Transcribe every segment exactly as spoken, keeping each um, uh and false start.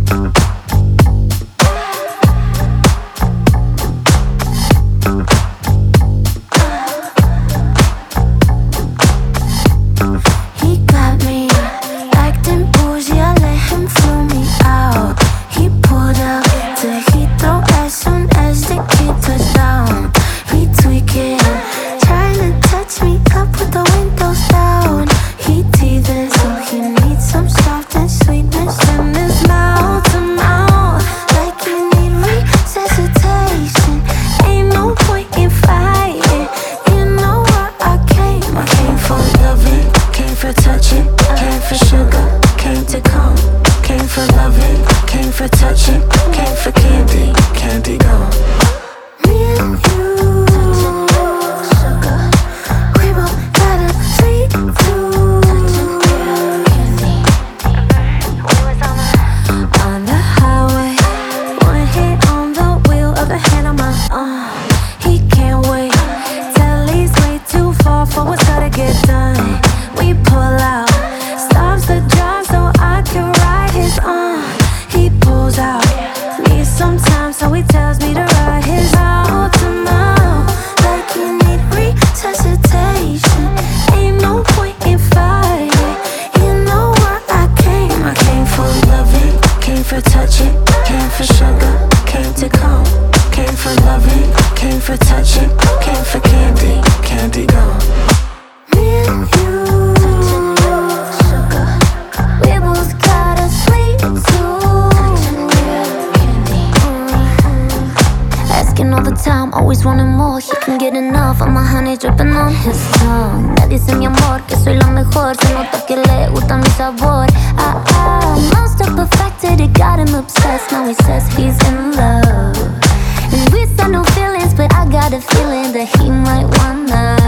Always wanting more, he can get enough of my honey dripping on his tongue. Me dice mi amor que soy la mejor, se nota que le gusta mi sabor. Ah, ah, most of perfected, it got him obsessed. Now he says he's in love, and we said no feelings, but I got a feeling that he might wanna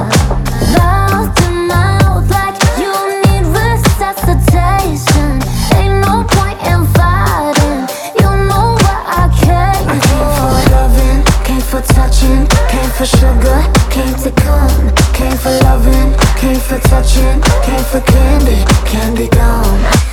mouth to mouth like you need resuscitation. Ain't no point in fighting, you know what I came I came for loving, came for touching, came for sugar, came to come, came for loving, came for touching, came for candy, candy gone.